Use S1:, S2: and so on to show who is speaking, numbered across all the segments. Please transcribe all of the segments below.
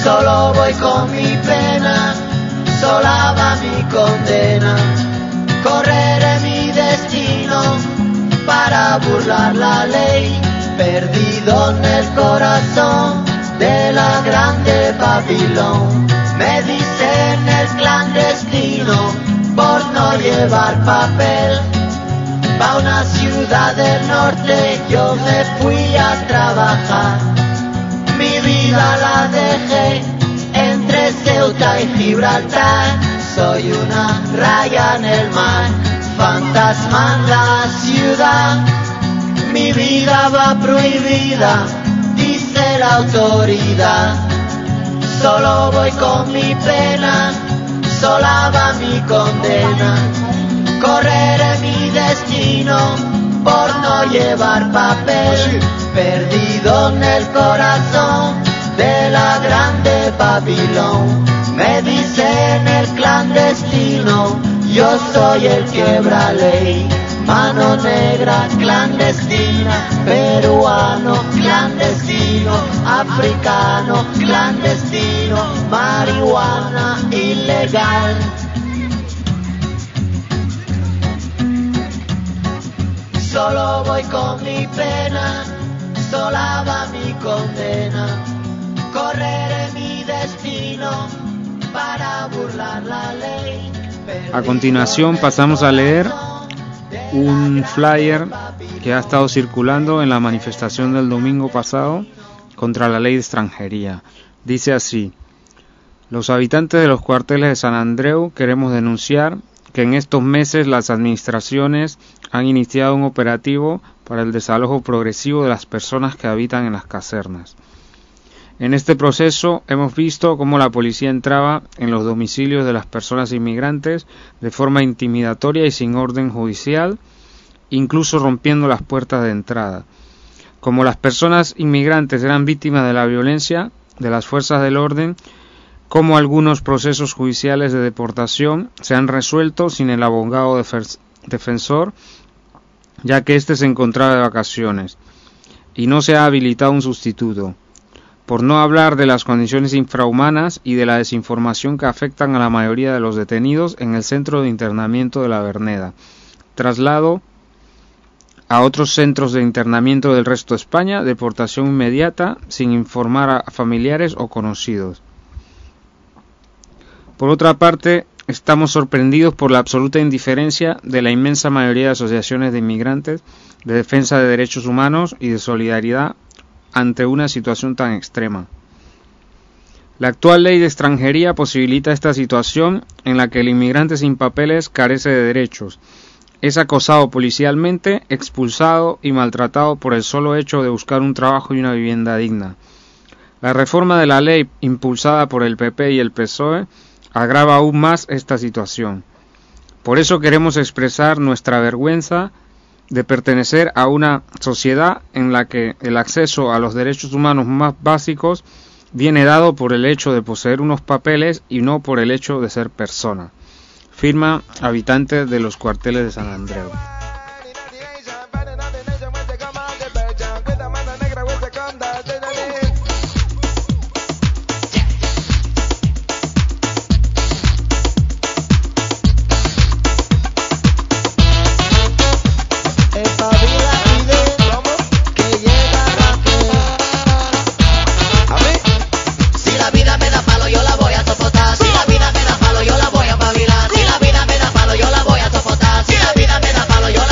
S1: Solo voy con mi pena, sola va mi condena. Correré mi destino para burlar la ley, perdido en el corazón de la grande Babilón. Me dicen el clandestino por no llevar papel. Pa' una ciudad del norte yo me fui a trabajar. Mi vida la dejé entre Ceuta y Gibraltar. Soy una raya en el mar, fantasma en la ciudad. Mi vida va prohibida, dice la autoridad. Solo voy con mi pena, sola va mi condena. Correré mi destino por no llevar papel, perdido en el corazón de la grande Babilón. Me dicen el clandestino, yo soy el quebra ley. Mano negra clandestina, peruano clandestino, africano clandestino, marihuana ilegal. Solo voy con mi pena, sola va mi condena. Correré mi destino para burlar la ley.
S2: A continuación pasamos a leer un flyer que ha estado circulando en la manifestación del domingo pasado contra la ley de extranjería. Dice así: los habitantes de los cuarteles de San Andreu queremos denunciar que en estos meses las administraciones han iniciado un operativo para el desalojo progresivo de las personas que habitan en las casernas. En este proceso hemos visto cómo la policía entraba en los domicilios de las personas inmigrantes de forma intimidatoria y sin orden judicial, incluso rompiendo las puertas de entrada. Como las personas inmigrantes eran víctimas de la violencia de las fuerzas del orden, como algunos procesos judiciales de deportación se han resuelto sin el abogado defensor, ya que éste se encontraba de vacaciones, y no se ha habilitado un sustituto. Por no hablar de las condiciones infrahumanas y de la desinformación que afectan a la mayoría de los detenidos en el centro de internamiento de la Verneda, traslado a otros centros de internamiento del resto de España, deportación inmediata sin informar a familiares o conocidos. Por otra parte, estamos sorprendidos por la absoluta indiferencia de la inmensa mayoría de asociaciones de inmigrantes, de defensa de derechos humanos y de solidaridad ante una situación tan extrema. La actual ley de extranjería posibilita esta situación en la que el inmigrante sin papeles carece de derechos, es acosado policialmente, expulsado y maltratado por el solo hecho de buscar un trabajo y una vivienda digna. La reforma de la ley impulsada por el PP y el PSOE agrava aún más esta situación. Por eso queremos expresar nuestra vergüenza de pertenecer a una sociedad en la que el acceso a los derechos humanos más básicos viene dado por el hecho de poseer unos papeles y no por el hecho de ser persona. Firma habitante de los cuarteles de San Andreu.
S1: Si la vida me da palo, yo la voy a soportar. Si la vida me da palo, yo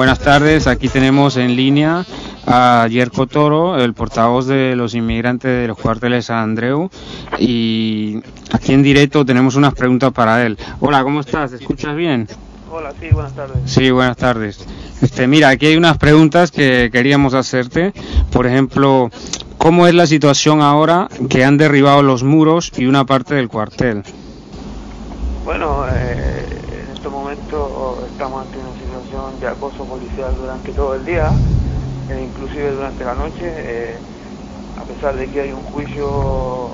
S2: buenas tardes. Aquí tenemos en línea a Yerko Toro, el portavoz de los inmigrantes de los cuarteles San Andreu, y aquí en directo tenemos unas preguntas para él. Hola, ¿cómo estás? ¿Te escuchas bien?
S3: Hola, sí, buenas tardes.
S2: Sí, buenas tardes. Mira, aquí hay unas preguntas que queríamos hacerte. Por ejemplo, ¿cómo es la situación ahora que han derribado los muros y una parte del cuartel?
S3: Bueno, en este momento estamos ante una situación de acoso policial durante todo el día, inclusive durante la noche, a pesar de que hay un juicio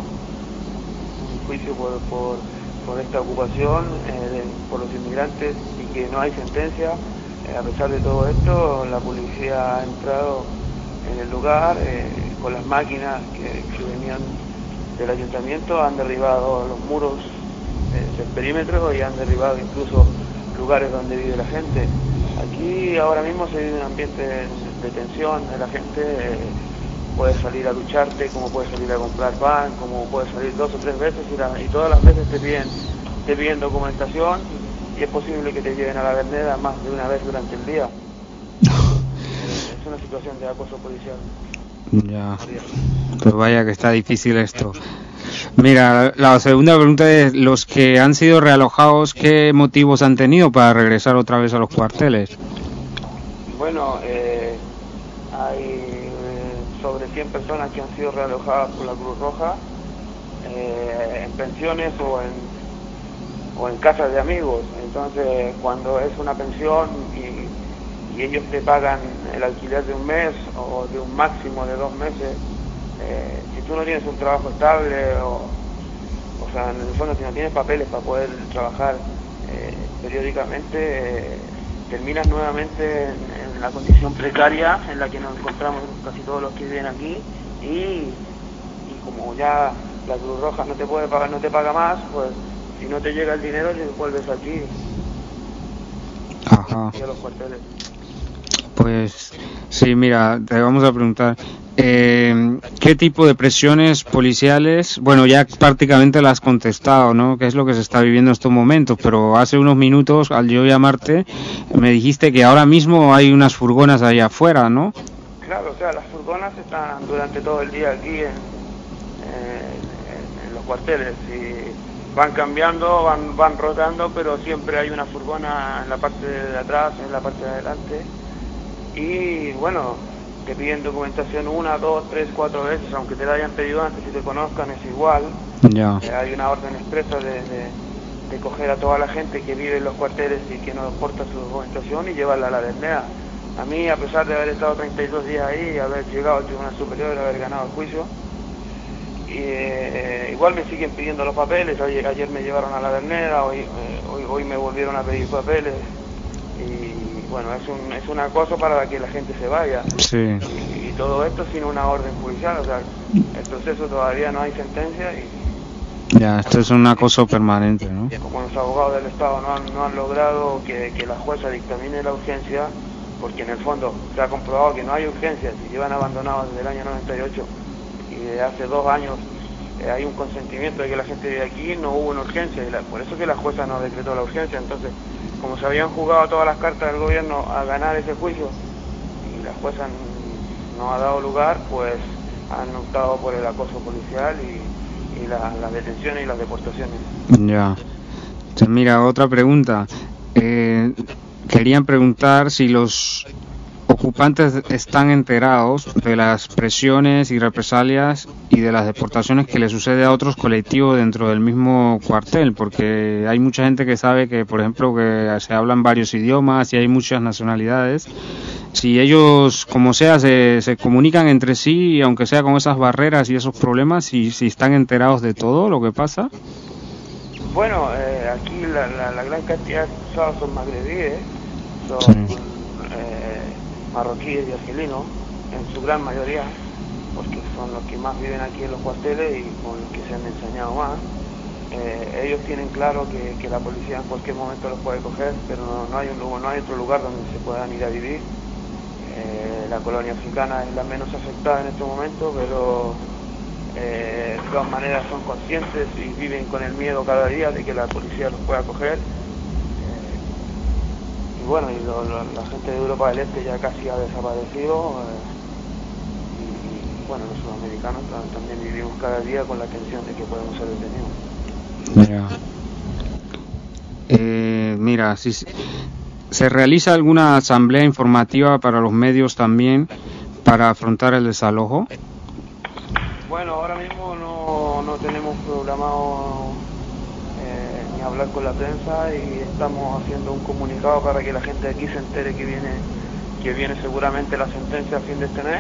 S3: por esta ocupación por los inmigrantes y que no hay sentencia. A pesar de todo esto, la policía ha entrado en el lugar con las máquinas que venían del ayuntamiento, han derribado los muros del perímetro y han derribado incluso lugares donde vive la gente. Aquí ahora mismo se vive un ambiente de tensión, la gente puede salir a ducharte, como puede salir a comprar pan, como puede salir 2 o 3 veces y todas las veces te piden documentación y es posible que te lleven a la Verneda más de una vez durante el día. Es una situación de acoso policial.
S2: Ya, pues vaya que está difícil esto. Mira, la segunda pregunta es, los que han sido realojados, ¿qué motivos han tenido para regresar otra vez a los cuarteles?
S3: Bueno, hay sobre 100 personas que han sido realojadas por la Cruz Roja en pensiones o en casas de amigos. Entonces, cuando es una pensión y ellos te pagan el alquiler de un mes o de un máximo de 2 meses, si tú no tienes un trabajo estable o sea, en el fondo si no tienes papeles para poder trabajar periódicamente, terminas nuevamente en la condición precaria en la que nos encontramos casi todos los que viven aquí y como ya la Cruz Roja no te puede pagar, no te paga más, pues si no te llega el dinero te vuelves aquí.
S2: Ajá.
S3: Y a los cuarteles.
S2: Pues sí, mira, te vamos a preguntar ¿qué tipo de presiones policiales? Bueno, ya prácticamente las has contestado, ¿no? ¿Qué es lo que se está viviendo en estos momentos? Pero hace unos minutos, al yo llamarte, me dijiste que ahora mismo hay unas furgonas ahí afuera, ¿no?
S3: Claro, o sea, las furgonas están durante todo el día aquí en los cuarteles y van cambiando, van rotando, pero siempre hay una furgona en la parte de atrás, en la parte de adelante. Y bueno, te piden documentación 1, 2, 3, 4 veces, aunque te la hayan pedido antes y te conozcan, es igual.
S2: Ya.
S3: Hay una orden expresa de coger a toda la gente que vive en los cuarteles y que no porta su documentación y llevarla a la Verneda. A mí, a pesar de haber estado 32 días ahí, haber llegado al Tribunal Superior, haber ganado el juicio, igual me siguen pidiendo los papeles. Ayer me llevaron a la Verneda, hoy me volvieron a pedir papeles. Y bueno, es un acoso para que la gente se vaya.
S2: Sí.
S3: Y todo esto sin una orden judicial, o sea, el proceso todavía no hay sentencia y...
S2: Ya, esto es un acoso permanente, ¿no?
S3: Como los abogados del Estado no han logrado que la jueza dictamine la urgencia, porque en el fondo se ha comprobado que no hay urgencia, si llevan abandonados desde el año 98 y de hace 2 años hay un consentimiento de que la gente vive aquí, no hubo una urgencia, por eso que la jueza no decretó la urgencia. Entonces, como se habían jugado todas las cartas del gobierno a ganar ese juicio y la jueza no ha dado lugar, pues han optado por el acoso policial y las detenciones y las deportaciones.
S2: Ya. Entonces, mira, otra pregunta. Querían preguntar si los ocupantes están enterados de las presiones y represalias y de las deportaciones que le sucede a otros colectivos dentro del mismo cuartel, porque hay mucha gente que sabe que, por ejemplo, que se hablan varios idiomas y hay muchas nacionalidades. Si ellos, como sea, se comunican entre sí, aunque sea con esas barreras y esos problemas, si están enterados de todo lo que pasa.
S3: Bueno, aquí la gran cantidad de expulsados son magrebíes, son
S2: Sí.
S3: Marroquíes y argelinos, en su gran mayoría, porque son los que más viven aquí en los cuarteles y con los que se han enseñado más. Ellos tienen claro que la policía en cualquier momento los puede coger, pero no hay otro lugar donde se puedan ir a vivir. La colonia africana es la menos afectada en este momento, pero de todas maneras son conscientes y viven con el miedo cada día de que la policía los pueda coger. bueno, la gente de Europa del Este ya casi ha desaparecido, y bueno, los sudamericanos también vivimos cada día con la tensión de que podemos ser detenidos.
S2: Mira, si se realiza alguna asamblea informativa para los medios también para afrontar el desalojo.
S3: Bueno, ahora mismo no tenemos programado ni hablar con la prensa, y estamos haciendo un comunicado para que la gente de aquí se entere que viene seguramente la sentencia a fin de este mes,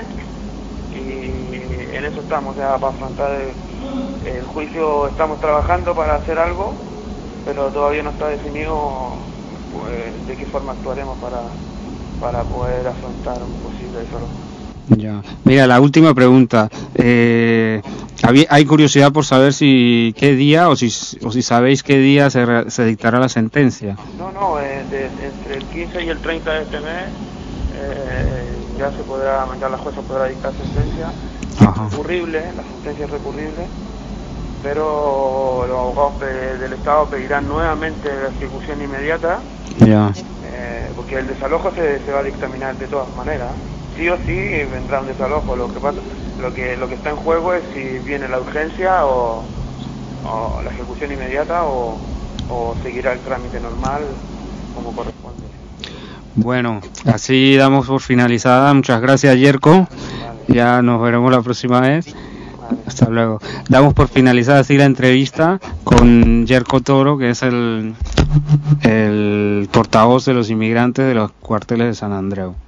S3: y en eso estamos, ya para afrontar el juicio. Estamos trabajando para hacer algo, pero todavía no está definido pues, de qué forma actuaremos para poder afrontar un posible desalojo.
S2: Ya. Mira, la última pregunta. Hay curiosidad por saber qué día o si sabéis qué día se dictará la sentencia.
S3: No, entre el 15 y el 30 de este mes ya la jueza podrá dictar sentencia. Recurrible, la sentencia es recurrible, pero los abogados del Estado pedirán nuevamente la ejecución inmediata.
S2: Ya.
S3: Porque el desalojo se va a dictaminar de todas maneras. Sí o sí vendrá un desalojo. Lo que está en juego es si viene la urgencia o la ejecución inmediata o seguirá el trámite normal como corresponde.
S2: Bueno, así damos por finalizada. Muchas gracias, Yerko.
S3: Vale.
S2: Ya nos veremos la próxima vez.
S3: Vale.
S2: Hasta luego. Damos por finalizada así la entrevista con Yerko Toro, que es el portavoz de los inmigrantes de los cuarteles de San Andreu.